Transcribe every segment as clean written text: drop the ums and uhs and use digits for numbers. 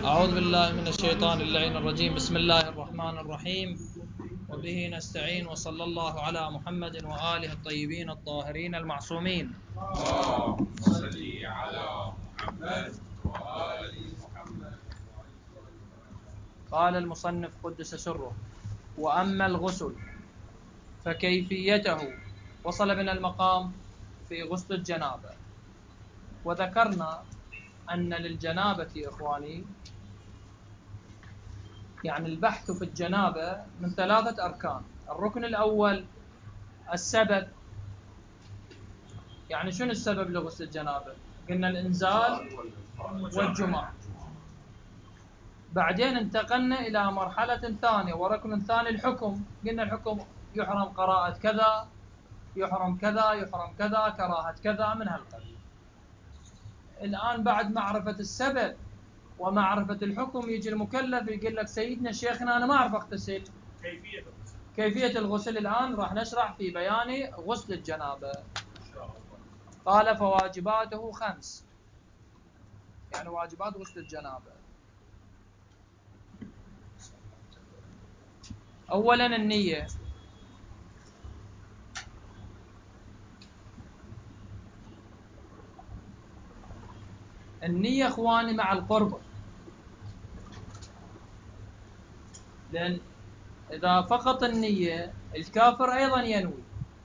أعوذ بالله من الشيطان اللعين الرجيم. بسم الله الرحمن الرحيم، وبه نستعين، وصلى الله على محمد وآله الطيبين الطاهرين المعصومين. اللهم صل على محمد وآل محمد. قال المصنف قدس سره: وأما الغسل فكيفيته. وصل بنا المقام في غسل الجنابة، وذكرنا أن للجنابة إخواني يعني البحث في الجنابة من 3 أركان. الركن الأول السبب، يعني شنو السبب لغسل الجنابة؟ قلنا الإنزال والجماع. بعدين انتقلنا إلى مرحلة ثانية وركن ثاني الحكم. قلنا الحكم يحرم قراءة كذا، يحرم كذا، يحرم كذا، كراهة كذا، من هالقبيل. الآن بعد معرفة السبب ومعرفة الحكم يجي المكلف يقول لك سيدنا شيخنا أنا ما أعرف أغتسل. كيفية الغسل الآن راح نشرح في بيان غسل الجنابة. قال فواجباته 5، يعني واجبات غسل الجنابة. أولا النية. النية إخواني مع القربة، لأن إذا فقط النية الكافر أيضا ينوي.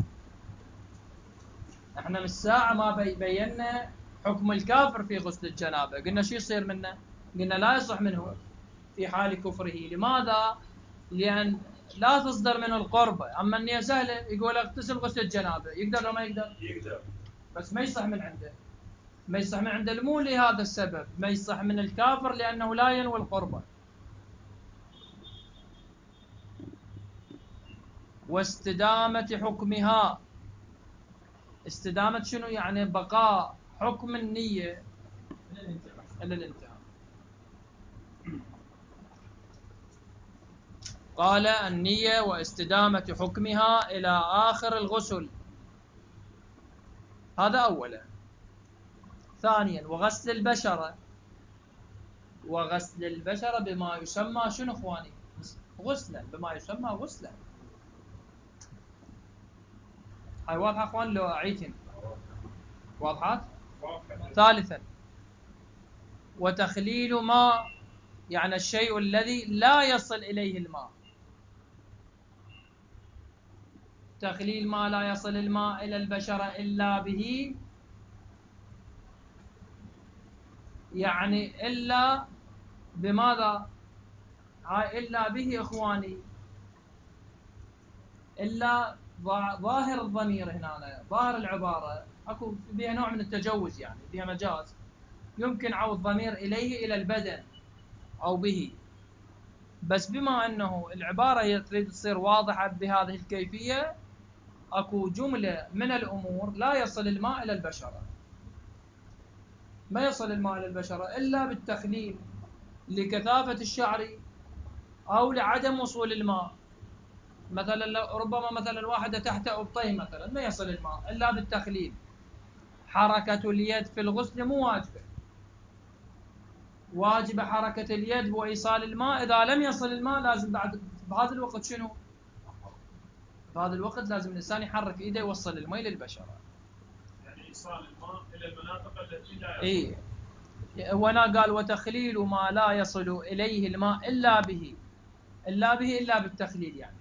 احنا من الساعة ما بينا حكم الكافر في غسل الجنابة. قلنا شو يصير منه؟ قلنا لا يصح منه في حال كفره. لماذا؟ لأن لا تصدر منه القربة. أما النية سهلة، يقول اغتسل غسل الجنابة، يقدر ولا ما يقدر؟ يقدر، بس ما يصح من عنده. ما يصح من عنده مو لهذا السبب، ما يصح من الكافر لأنه لا ينوي القربة. واستدامة حكمها. استدامة شنو يعني؟ بقاء حكم النية إلى الانتهاء. قال النية واستدامة حكمها إلى آخر الغسل. هذا أولا. ثانيا وغسل البشرة. وغسل البشرة بما يسمى شنو إخواني؟ غسلا، بما يسمى غسلا. هاي واضحة إخوان لو أعيتم؟ واضحات؟ ثالثا وتخليل ماء، يعني الشيء الذي لا يصل إليه الماء. تخليل ما لا يصل الماء إلى البشرة إلا به، يعني إلا بماذا؟ إلا به إخواني، إلا ظاهر الضمير هنا، ظاهر العبارة أكو بها نوع من التجوز، يعني بها مجاز. يمكن عود الضمير إليه إلى البدن أو به، بس بما أنه العبارة تريد تصير واضحة بهذه الكيفية، أكو جملة من الأمور لا يصل الماء إلى البشرة. ما يصل الماء إلى البشرة إلا بالتخليل، لكثافة الشعر أو لعدم وصول الماء. مثلا ربما مثلا واحدة تحت أبطيه مثلا ما يصل الماء إلا بالتخليل. حركة اليد في الغسل مو واجبة، واجبة حركة اليد وإيصال الماء. إذا لم يصل الماء لازم بعد بهذا الوقت شنو؟ بهذا الوقت لازم الإنسان يحرك إيده يوصل الماء للبشرة، يعني إيصال الماء إلى المناطق التي لا يصل. وهنا قال وتخليل ما لا يصل إليه الماء إلا به. إلا به إلا بالتخليل، يعني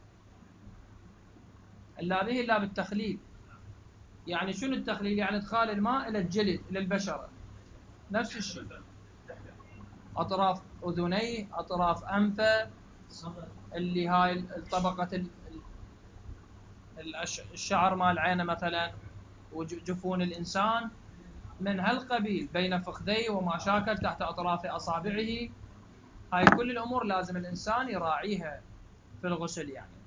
إلا به إلا بالتخليل. يعني شنو التخليل؟ يعني إدخال الماء إلى الجلد إلى البشرة. نفس الشيء، أطراف أذنيه، أطراف أنفه، اللي هاي الطبقة الشعر مال عينه مثلا، وجفون الإنسان من هالقبيل، بين فخذيه وما شاكل تحت أطراف أصابعه. هاي كل الأمور لازم الإنسان يراعيها في الغسل. يعني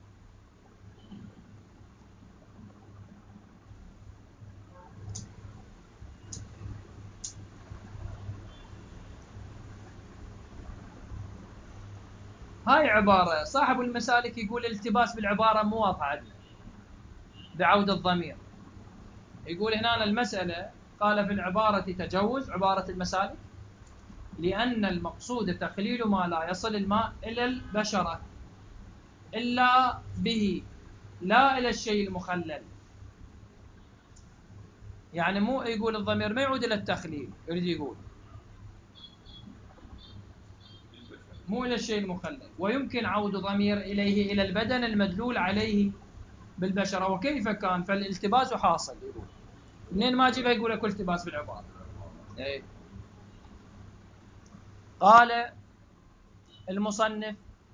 هاي عبارة صاحب المسالك يقول الالتباس بالعبارة مو واضحة عندنا بعود الضمير. يقول هنا المسألة قال في العبارة تجوز، عبارة المسالك لأن المقصود تخليل ما لا يصل الماء إلى البشرة إلا به، لا إلى الشيء المخلل. يعني مو يقول الضمير ما يعود إلى التخليل، يريد يقول مو إلى الشيء المخلل، ويمكن عود ضمير إليه إلى البدن المدلول عليه بالبشرة. وكيف كان؟ فالالتباس حاصل. يقول منين ما جيبها يقول لك التباس بالعبارة. إيه. قال المصنف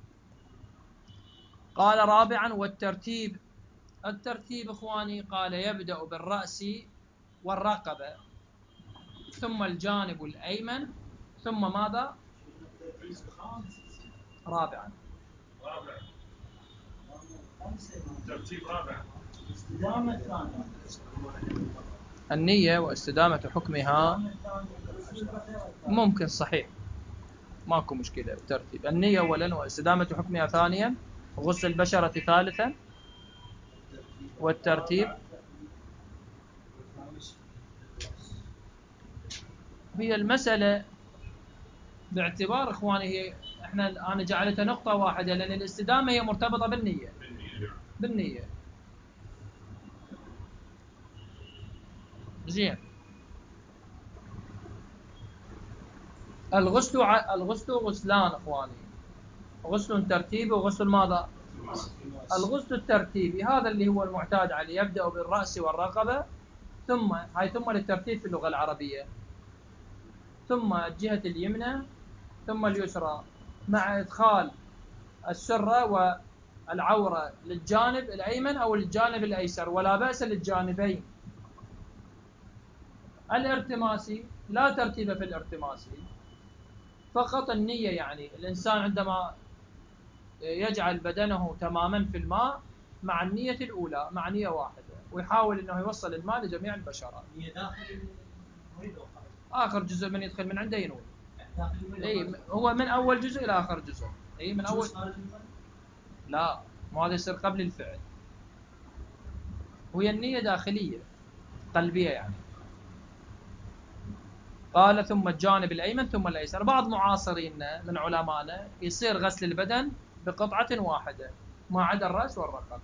قال رابعا والترتيب. الترتيب إخواني قال يبدأ بالرأس والرقبة ثم الجانب الأيمن ثم ماذا؟ رابعا. ترتيب رابع. النية واستدامة حكمها ممكن صحيح، ماكو مشكلة. الترتيب النية أولا واستدامة حكمها ثانيا، غسل البشرة ثالثا، والترتيب هي المسألة باعتبار إخواني هي أنا جعلتها نقطة واحدة لأن الاستدامة هي مرتبطة بالنية. زين. الغسل غسلان إخواني، غسل ترتيبي وغسل ماذا؟ الغسل الترتيبي هذا اللي هو المعتاد عليه، يبدأ بالرأس والرقبة ثم للترتيب في اللغة العربية، ثم الجهة اليمنى ثم اليسرى، مع إدخال السرة والعورة للجانب الأيمن أو الجانب الأيسر، ولا بأس للجانبين. الارتماسي لا ترتيب في الارتماسي، فقط النية. يعني الإنسان عندما يجعل بدنه تماما في الماء مع النية الأولى، مع نية واحدة، ويحاول أنه يوصل الماء لجميع البشرة. نية داخل آخر جزء من يدخل من عنده ينوي. أي هو من أول جزء إلى آخر جزء. أي من أول. لا، ما هذا يصير قبل الفعل. وهي النية داخلية قلبية يعني. قال ثم الجانب الأيمن ثم الأيسر. بعض معاصرينا من علمائنا يصير غسل البدن بقطعة واحدة ما عدا الرأس والرقبة،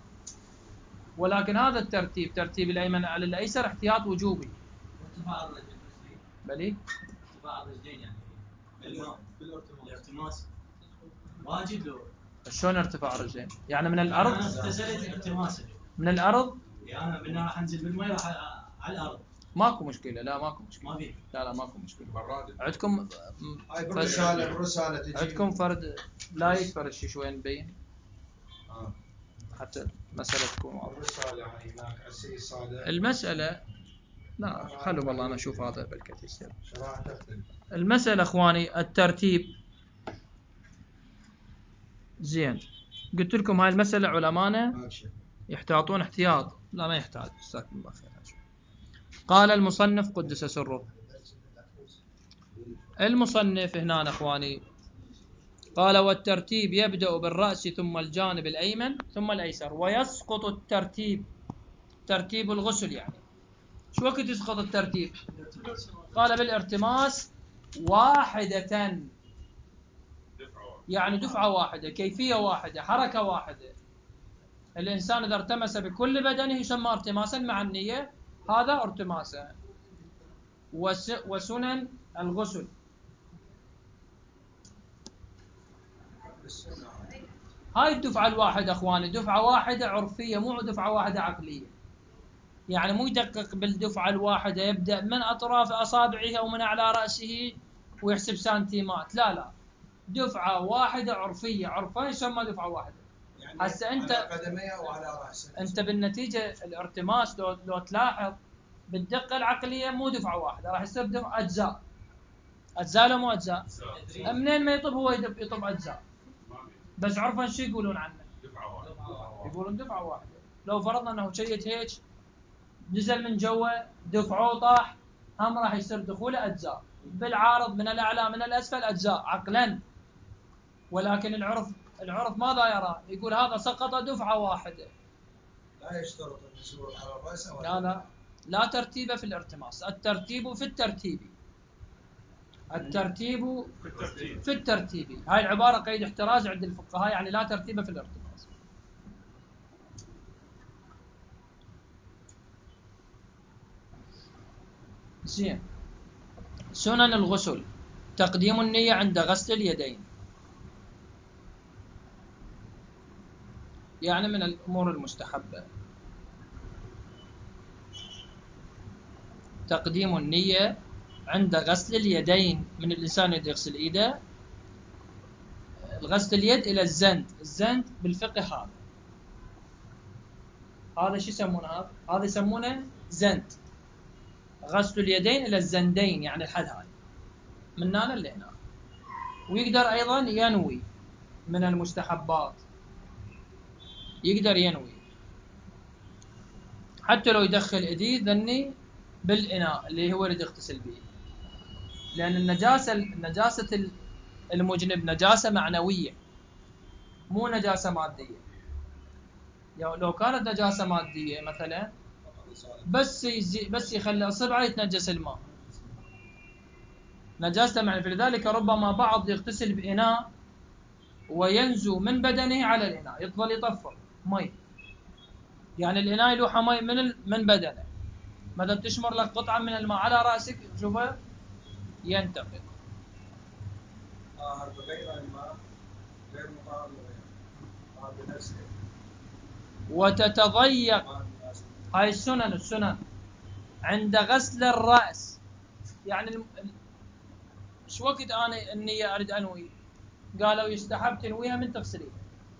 ولكن هذا الترتيب، ترتيب الأيمن على الأيسر، احتياط وجوبي. ارتفاع الرجل بلي ارتفاع الرجلين يعني بالارتماس واجد لو شلون ارتفاع الرجلين؟ يعني من الأرض؟ أنا اغتسلت ارتماسا من الأرض؟ أنا من راح أنزل بالماء راح على الأرض. ماكو مشكلة. لا ماكو مشكلة. ما في. لا ماكو مشكلة. عندكم برسالة تجي. عندكم فرد لا يكبر الشيء شوي نبين حتى المسألة تكون واضحة. الرسالة يعني هناك أسئلة صادة. المسألة لا خلوا والله أنا أشوف هذا بالكثير يصير. شرائع تختلف. المسألة إخواني الترتيب. زين، قلت لكم هاي المسألة علمانا يحتاطون احتياط. لا ما يحتاج. جزاكم الله خير. قال المصنف قدس سره. المصنف هنا إخواني قال والترتيب يبدأ بالرأس ثم الجانب الأيمن ثم الأيسر، ويسقط الترتيب، ترتيب الغسل يعني. شو وقت يسقط الترتيب؟ قال بالارتماس واحدة، يعني دفعة واحدة، كيفية واحدة، حركة واحدة. الإنسان إذا ارتمس بكل بدنه يسمى ارتماسا مع النية، هذا ارتماسا. وسنن الغسل هاي الدفعة الواحدة أخواني، دفعة واحدة عرفية، مو دفعة واحدة عقلية. يعني مو يدقق بالدفعة الواحدة يبدأ من أطراف أصابعه أو من أعلى رأسه ويحسب سنتيمات. لا، دفعة واحدة عرفية، عرفان يسمى دفعة واحدة. يعني هسه أنت على قدميه أو على رأسه. أنت بالنتيجة الارتماس لو تلاحظ بالدقة العقلية مو دفعة واحدة، راح يصير دفعة أجزاء لو مو أجزاء. منين ما يطب هو يطب أجزاء، بس عرفا شو يقولون عنه؟ يقولون دفعة واحدة. لو فرضنا أنه شيء هيك نزل من جوا دفعه وطاح، هم راح يصير دخوله أجزاء، بالعارض من الأعلى من الأسفل أجزاء عقلا. ولكن العرف ماذا يرى؟ يقول هذا سقط دفعة واحدة. لا يشترط النزول على الرأس أو لا ترتيب في الارتماس، الترتيب في الترتيب. الترتيب في الترتيب. في الترتيب. هاي العبارة قيد احتراز عند الفقهاء، يعني لا ترتيب في الارتكاز. زين. سنن الغسل: تقديم النية عند غسل اليدين، يعني من الأمور المستحبة. تقديم النية عند غسل اليدين، من الإنسان يغسل إيده، غسل اليد إلى الزند. الزند بالفقه هذا شو يسمونه؟ هذا يسمونه زند. غسل اليدين إلى الزندين، يعني الحد هاي من هنا لهنا. ويقدر أيضا ينوي من المستحبات، يقدر ينوي حتى لو يدخل ايديه ذني بالإناء اللي هو يريد يغتسل به، لأن نجاسة المجنب نجاسة معنوية مو نجاسة مادية. لو كانت نجاسة مادية مثلا بس يخلي اصبعه يتنجس الماء، نجاسة معنوية. فلذلك ربما بعض يغتسل بإناء وينزو من بدنه على الإناء، يفضل يطفر مي، يعني الإناء يلوح مي من بدنه. مثلا تشمر لك قطعة من الماء على رأسك، شوفه ينتقل. بغير الماء غير مطهر بنفسه. وتتضيق هاي السنن عند غسل الرأس. يعني شو وقت أنا النية أريد أنوي؟ قالوا يستحب تنويها من تغسلين.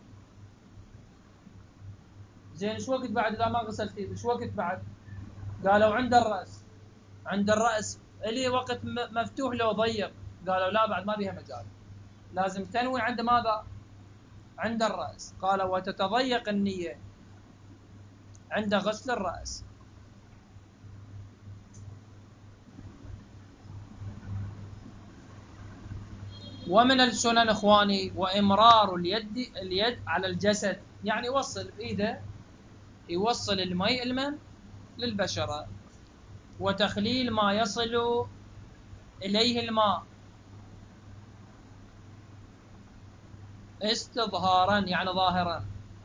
زين شو وقت بعد إذا ما غسلت إيدك؟ شو وقت بعد؟ قالوا عند الرأس. عند الرأس اللي وقت مفتوح لو ضيق، قالوا لا بعد ما بيها مجال، لازم تنوي عند ماذا؟ عند الرأس. قالوا وتتضيق النية عند غسل الرأس. ومن السنن اخواني وامرار اليد على الجسد، يعني يوصل بايده، يوصل الماء المن للبشره، وتخليل ما يصل اليه الماء استظهارا، يعني ظاهرا.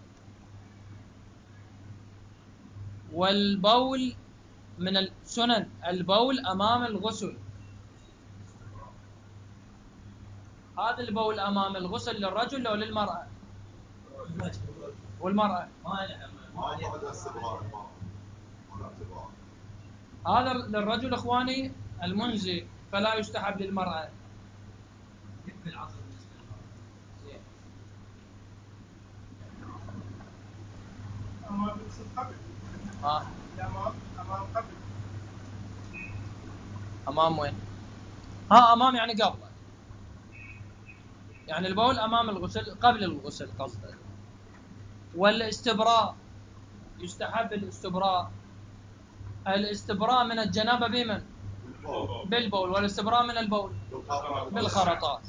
والبول من السنن، البول امام الغسل. هذا البول امام الغسل للرجل او للمراه؟ والمراه ما أعتقد استبراء ولا اعتبار. هذا للرجل اخواني المنزل، فلا يستحب للمراه. يكفي العصر بالنسبه للمرأة. أمام الغسل قبل. أمام قبل. امام وين؟ امام يعني قبله، يعني البول امام الغسل قبل الغسل قصده. والاستبراء يستحب الاستبراء من الجنابه بمن؟ بالبول. والاستبراء من البول بالخرطات.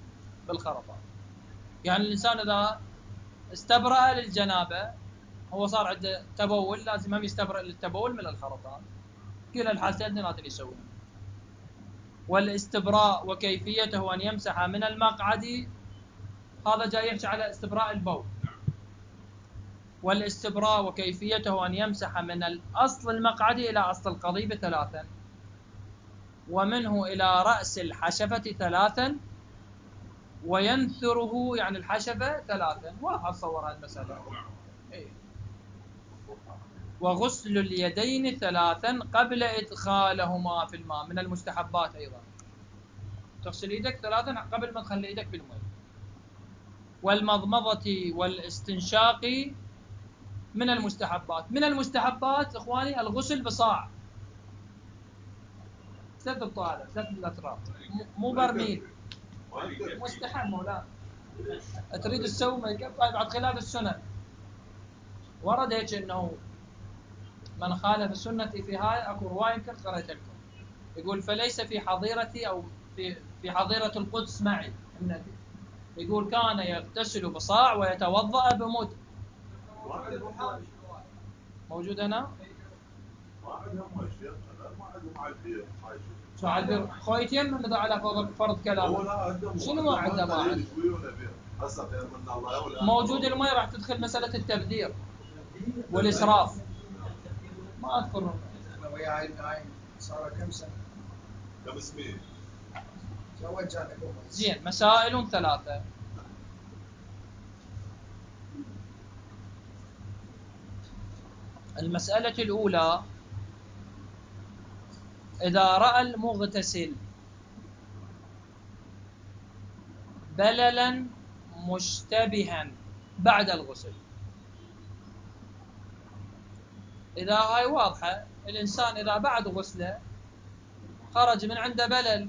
يعني الانسان اذا استبرأ للجنابه هو صار عنده تبول، لازم هم يستبرأ للتبول من الخرطات. كلا الحالتين اثنيناتهم يسوون. والاستبراء وكيفيته ان يمسح من المقعد، هذا جاي يحكي على استبراء البول. والاستبراء وكيفيته أن يمسح من الأصل المقعد إلى أصل القضيب 3، ومنه إلى رأس الحشفة 3، وينثره يعني الحشفة 3. واضح تصور هذه المسألة. وغسل اليدين 3 قبل إدخالهما في الماء، من المستحبات أيضا. تغسل يدك 3 قبل ما تخلي يدك بالماء. والمضمضة والاستنشاق من المستحبات. من المستحبات اخواني الغسل بصاع، 3 الطالب 3 الاطراف، مو برميل. مستحب مولانا. تريد تسوي ميك اب بعد خلاف السنن. ورد هيك انه من خالف سنتي في هاي، اكو روايه يمكن قرأت لكم، يقول فليس في حظيرتي او في حظيره القدس معي النبي، يقول كان يغتسل بصاع ويتوضأ بمد. موجود هنا؟ عندهم على البير هاي شو عاد خوي يتيمم اذا على فرض هو كلامه. لا عندهم شنو ما عنده ما عنده؟ يشويونه بير هسه غير من الله والآن موجود المي راح تدخل مساله التبذير والاسراف. ما اذكر. احنا ويا هاي صار كم سنه؟ كم سنين؟ توجه لكم. زين، مسائل 3. المسألة الأولى: إذا رأى المغتسل بللا مشتبها بعد الغسل. إذا هاي واضحة، الإنسان إذا بعد غسله خرج من عنده بلل،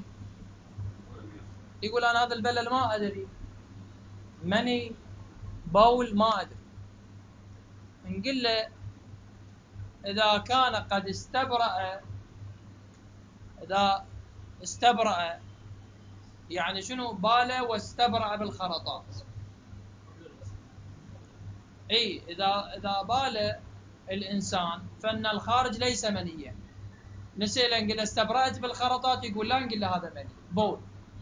يقول أنا هذا البلل ما أدري مني بول ما أدري، نقول له إذا كان قد إذا استبرأ يعني شنو؟ باله واستبرأ بالخرطات. اي اذا بال الانسان فان الخارج ليس منيا. نسأله نقول له استبرأت بالخرطات، يقول لا، نقول له هذا مني بول.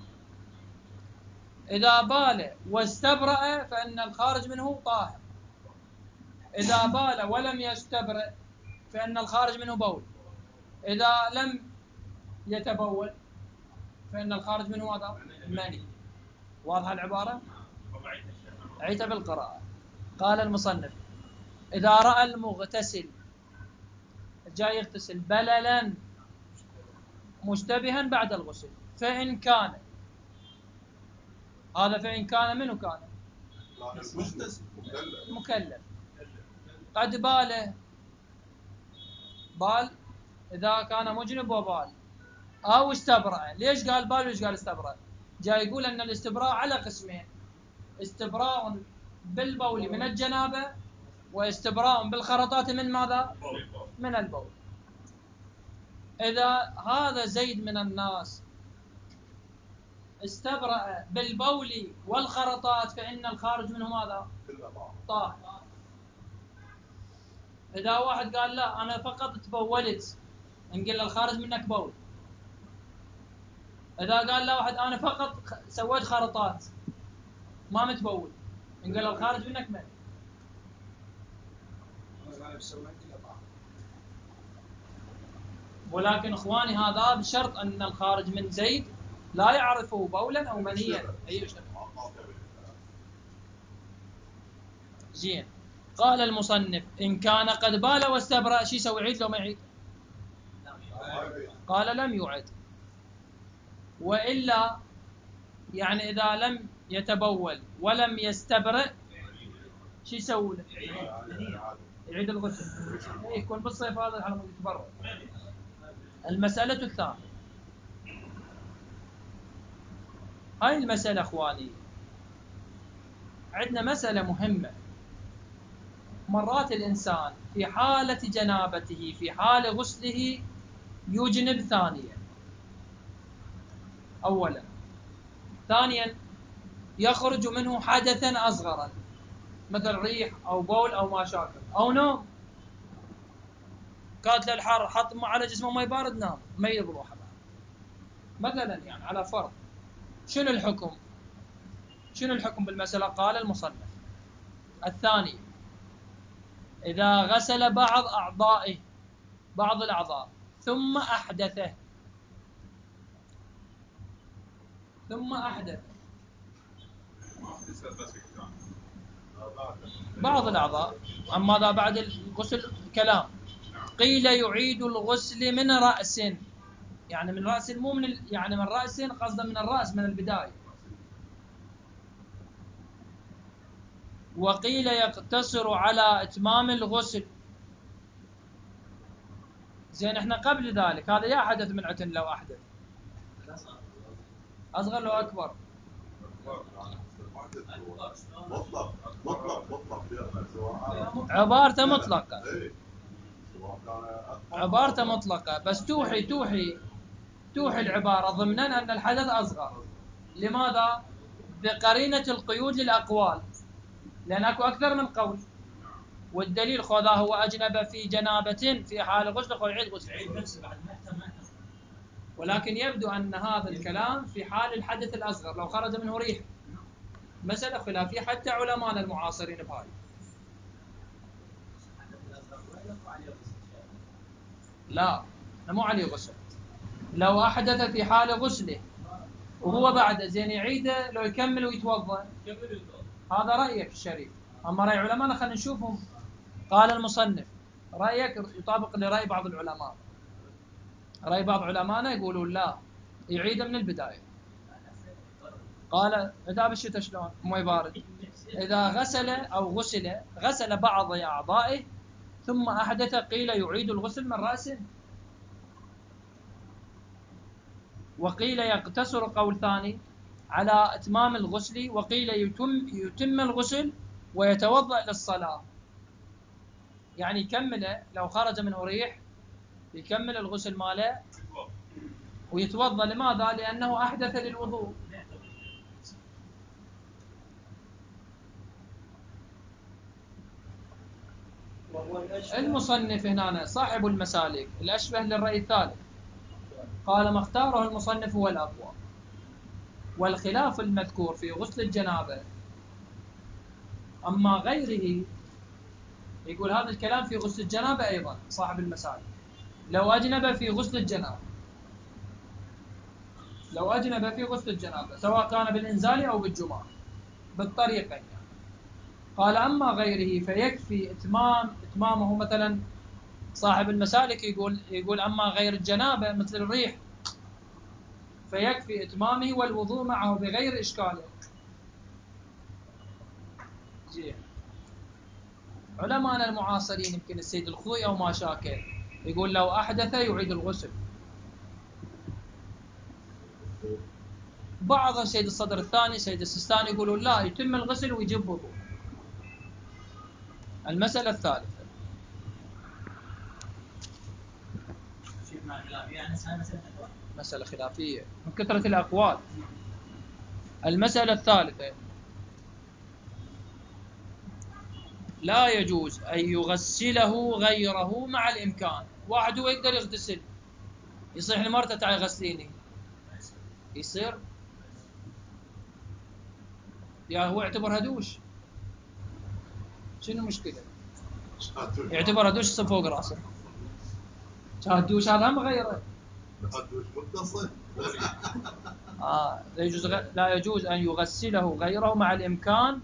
اذا بال واستبرأ فان الخارج منه طاهر. اذا بال ولم يستبرأ فان الخارج منه بول. اذا لم يتبول فان الخارج منه هذا مني. واضحه العباره؟ عيت بالقراءه. قال المصنف: إذا رأى المغتسل جاي يغتسل بللا مشتبها بعد الغسل، فإن كان هذا فإن كان منه كان مكلف قد بال إذا كان مجنب وبال أو استبرأ. ليش قال بال وليش قال استبرأ؟ جاي يقول أن الاستبراء على قسمين: استبراء بالبول من الجنابة، واستبراء بالخرطات من ماذا؟ من البول. إذا هذا زيد من الناس استبرأ بالبول والخرطات فإن الخارج منه ماذا؟ طاهر. إذا واحد قال لا أنا فقط تبولت، نقول له الخارج منك بول. إذا قال لا واحد أنا فقط سويت خرطات ما متبول، نقول له الخارج منك من. ولكن إخواني هذا بشرط أن الخارج من زيد لا يعرفه بولا أو منيا. أي زين. قال المصنف: إن كان قد بال واستبرأ، شو يسوي؟ يعيد لو ما يعيد؟ قال لم يعد. وإلا يعني إذا لم يتبول ولم يستبرأ شو يسوي؟ يعيد الغسل. يكون بالصيف هذا على مود يتبرأ. المسألة الثانية، هاي المسألة إخواني عندنا مسألة مهمة. مرات الإنسان في حالة جنابته في حال غسله يجنب ثانيا، أولا. ثانيا يخرج منه حدثا أصغرا مثل ريح أو بول أو ما شاكل أو نوم. كانت للحر حط على جسمه ماء بارد نام ما يضروح مثلا، يعني على فرض. شنو الحكم؟ شنو الحكم بالمسألة؟ قال المصنف: الثاني إذا غسل بعض أعضائه بعض الأعضاء ثم أحدث بعض الأعضاء، أما ذا بعد الغسل كلام. قيل يعيد الغسل من رأس، يعني من رأس مو من يعني من رأس قصدا من الرأس من البداية. وقيل يقتصر على إتمام الغسل. زين، احنا قبل ذلك هذا يا حدث من عتن لو أحدث أصغر لو أكبر. عبارته مطلقة، عبارته مطلقة، بس توحي العبارة ضمنا أن الحدث أصغر. لماذا؟ بقرينة القيود للأقوال، لأن أكو أكثر من قول. والدليل خذا هو أجنب في جنابة في حال غسل يعيد غسل. يعيد نفسه بعد ما احتمل ولكن يبدو أن هذا الكلام في حال الحدث الأصغر لو خرج منه ريح. مسألة خلافية حتى علماءنا المعاصرين بهاي. لا مو عليه غسل. لو أحدث في حال غسله وهو بعد زين يعيده لو يكمل ويتوضأ، هذا رأيك الشريف. أما رأي علماءنا خلينا نشوفهم. قال المصنف رأيك يطابق لرأي بعض العلماء. رأي بعض علماءنا يقولون لا يعيده من البداية. قال إذا بالشتاء شلون موي بارد، إذا غسل أو غسل بعض أعضائه ثم أحدث قيل يعيد الغسل من رأسه، وقيل يقتصر قول ثاني على إتمام الغسل، وقيل يتم الغسل ويتوضأ للصلاة. يعني يكمل لو خرج منه ريح يكمل الغسل ماله ويتوضأ. لماذا؟ لأنه أحدث للوضوء. المصنف هنا صاحب المسالك الأشبه للرأي الثالث قال ما اختاره المصنف هو الأقوى، والخلاف المذكور في غسل الجنابة. أما غيره يقول هذا الكلام في غسل الجنابة أيضا. صاحب المسالك لو أجنب في غسل الجنابة سواء كان بالإنزال أو بالجماع بالطريقين يعني. قال أما غيره فيكفي إتمامه. مثلا صاحب المسالك يقول أما غير الجنابة مثل الريح فيكفي إتمامه والوضوء معه بغير إشكال. علماءنا المعاصرين يمكن السيد الخوي أو ما شاكل يقول لو أحدث يعيد الغسل. بعض السيد الصدر الثاني سيد السيستاني يقولون لا يتم الغسل ويجيب وضوء. المسألة الثالثة مسألة خلافية من كثرة الأقوال. المسألة الثالثة لا يجوز أن يغسله غيره مع الإمكان. واحد هو يقدر يغتسل يصيح لمرته تعي غسليني يصير يا هو يعتبر هدوش. شنو المشكلة؟ يعتبر هدوش يصير فوق راسه. هدوش هذا هم غيره. هدوش متصل. لا يجوز أن يغسله غيره مع الإمكان.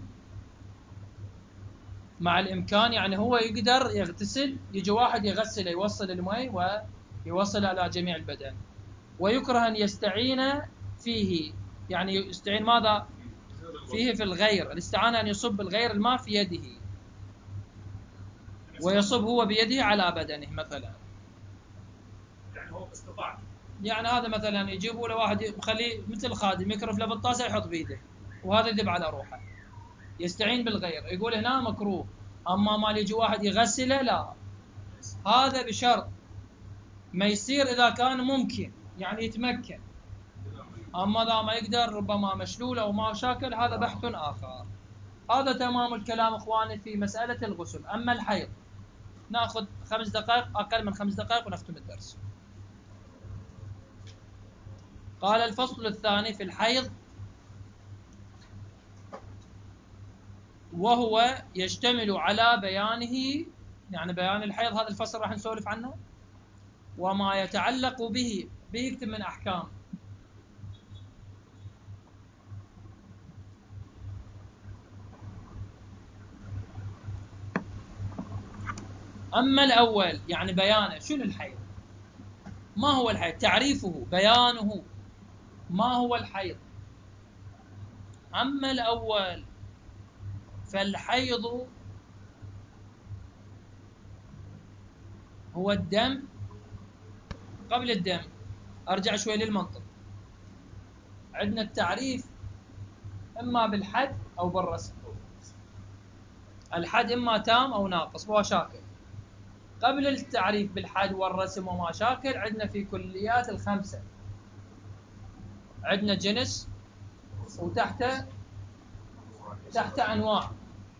مع الإمكان يعني هو يقدر يغتسل يجي واحد يغسله يوصل الماء ويوصل على جميع البدن. ويكره أن يستعين فيه. يعني يستعين ماذا فيه؟ في الغير. الاستعانة أن يصب الغير الماء في يده ويصب هو بيده على بدنه مثلا. يعني هو استطاع. يعني هذا مثلا يجيبوا له واحد يخليه مثل خادم يكرف له بالطاسة يحط بيده وهذا يذب على روحه يستعين بالغير. يقول هنا مكروه. أما ما يجي واحد يغسله لا. هذا بشرط ما يصير إذا كان ممكن يعني يتمكن. أما إذا ما يقدر ربما مشلول أو ما شاكل هذا بحث آخر. هذا تمام الكلام إخواني في مسألة الغسل. أما الحيض نأخذ 5 دقائق أقل من 5 دقائق ونختم الدرس. قال الفصل الثاني في الحيض وهو يشتمل على بيانه يعني بيان الحيض. هذا الفصل راح نسولف عنه وما يتعلق به يكتب من أحكام. أما الأول يعني بيانه شنو الحيض، ما هو الحيض، تعريفه بيانه ما هو الحيض. أما الأول فالحيض هو الدم. قبل الدم أرجع شوي للمنطق. عندنا التعريف إما بالحد أو بالرسم. الحد إما تام أو ناقص وهو شاكل. قبل التعريف بالحد والرسم وما شاكل عندنا في كليات الخمسة عندنا جنس وتحت أنواع.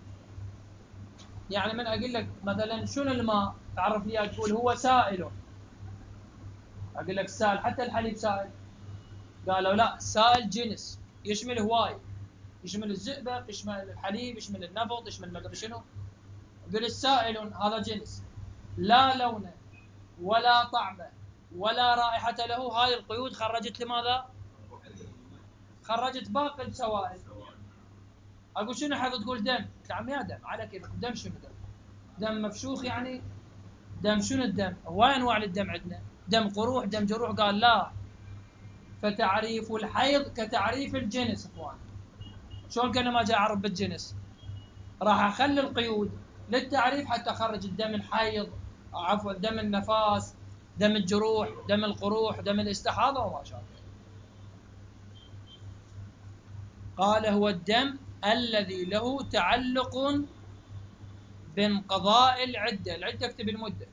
يعني من أقول لك مثلا شنو الماء تعرف لي تقول هو سائل اقول لك السائل حتى الحليب سائل. قالوا لا، السائل جنس يشمل هواي، يشمل الزئبق، يشمل الحليب، يشمل النفط، يشمل ما ادري شنو. يقول السائل هذا جنس لا لون ولا طعم ولا رائحة له. هاي القيود خرجت لماذا؟ خرجت باقي السوائل. اقول شنو حيض؟ تقول دم. قلت عمي يا دم على كيفك. دم شنو دم؟ دم مفشوخ يعني؟ دم شنو الدم؟ هواي انواع للدم عندنا، دم قروح، دم جروح. قال لا، فتعريف الحيض كتعريف الجنس. اخوان شلون كان ما جاء اعرف بالجنس؟ راح اخلي القيود للتعريف حتى اخرج الدم الحيض، عفوا دم النفاس، دم الجروح، دم القروح، دم الاستحاضه وما شابه. قال هو الدم الذي له تعلق بانقضاء العده. العده اكتب المده.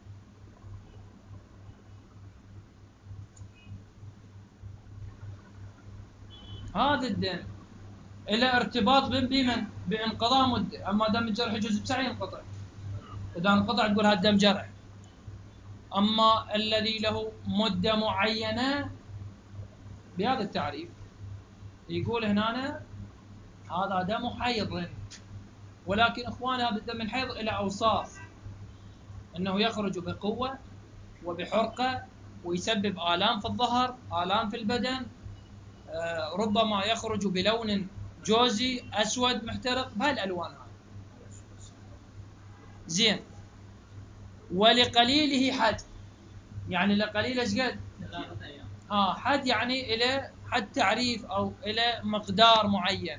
هذا الدم له ارتباط بمن؟ بانقضاء مده. اما دم الجرح يجوز بساعه ينقطع، اذا انقطع تقول هذا دم جرح. اما الذي له مده معينه بهذا التعريف، يقول هنا هذا دم حيض. ولكن اخوان هذا الدم الحيض له اوصاف، انه يخرج بقوه وبحرقه ويسبب آلام في الظهر، آلام في البدن، ربما يخرج بلون جوزي اسود محترق، بهالالوان هذه. زين. ولقليله حد، يعني لقليل ايش قد؟ 3 أيام. حد يعني الى حد تعريف او الى مقدار معين.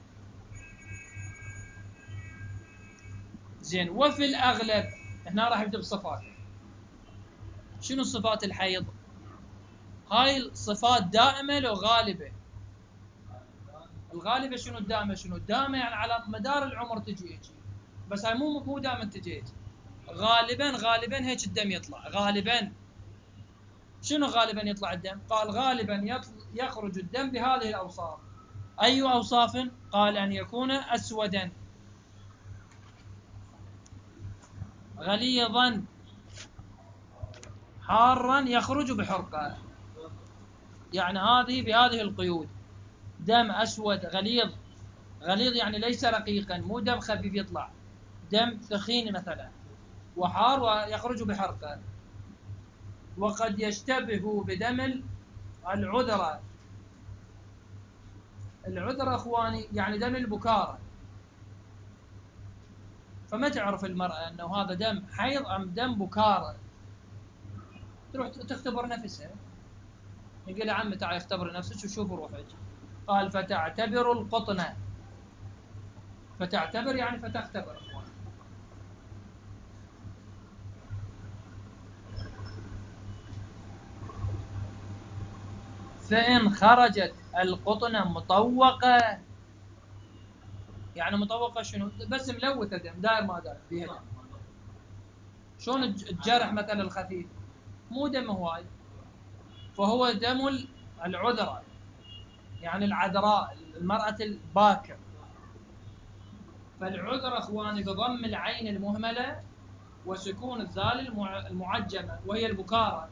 زين. وفي الاغلب هنا راح يبدا بصفات. شنو صفات الحيض؟ هاي الصفات دائمه لو غالبه؟ الغالبه شنو الدائمه؟ شنو الدائمه؟ يعني على مدار العمر تجي هيك، بس هاي مو دائما تجي هيك. غالبا هيك الدم يطلع غالبا. شنو غالبا يطلع الدم؟ قال غالبا يخرج الدم بهذه الاوصاف. اي اوصاف؟ قال ان يكون اسودا غليظا حارا يخرج بحرقه. يعني بهذه القيود. دم اسود غليظ. غليظ يعني ليس رقيقا، مو دم خفيف يطلع، دم ثخين مثلا وحار ويخرج بحرقه. وقد يشتبه بدم العذرة. العذرة اخواني يعني دم البكارة. فما تعرف المرأة انه هذا دم حيض ام دم بكارة، تروح تختبر نفسها. يقول لها عمي تعال اختبر نفسك وشوف روحك. قال فتعتبر القطنة. فتعتبر يعني فتختبر اخوان. فإن خرجت القطنة مطوقة. يعني مطوقة شنو؟ بس ملوثة دم، داير ما داير بيها دم. شلون الجرح مثلا الخفيف؟ مو دم هواي، فهو دم العذرة، يعني العذراء، المرأة الباكر. فالعذرة اخواني بضم العين المهملة وسكون الذال المعجمة وهي البكارة.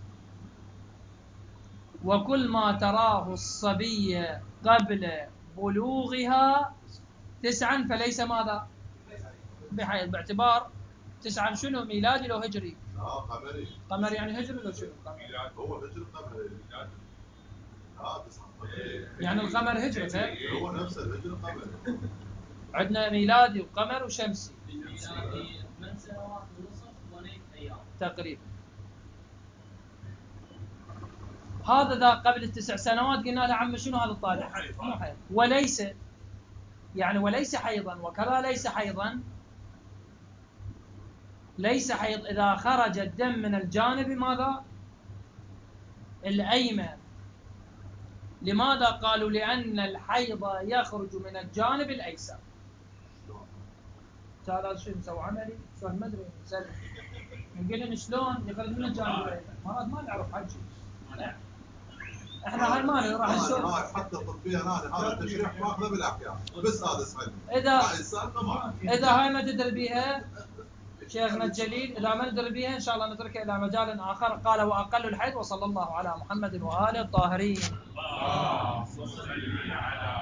وكل ما تراه الصبي قبل بلوغها 9 فليس ماذا؟ بحيض. باعتبار 9 شنو؟ ميلادي لو هجري؟ لا قمري. قمري يعني هجري لو شنو؟ قمري هو هجري قمري. لا 9 قمري. يعني القمر هجري. هو نفس الهجري قمري. عندنا ميلادي وقمر وشمسي. الميلادي 8 سنوات ونصف و8 أيام تقريبا. هذا ذا قبل 9 سنوات قلنا له عم شنو هذا الطالع؟ مو حيض. وليس يعني وليس حيضا. وكذا ليس حيضا. ليس حيض إذا خرج الدم من الجانب ماذا؟ الأيمن. لماذا؟ قالوا لأن الحيض يخرج من الجانب الأيسر. هذا شو نسوي عملي؟ شلون ما ادري نسلم. نقول لهم شلون يخرج من الجانب الايمن؟ مرات ما نعرف حكي. احنا هاي ما راح نسولف. هاي حتى طبيا هذا التشريح ماخذه بالاحياء، بس هذا اسالني. اذا هاي ما تدري بيها شيخنا الجليل إذا ما ندري بها إن شاء الله نتركها إلى مجال آخر. قال وأقل الحيض، وصلى الله على محمد وآله الطاهرين. اللهم صل على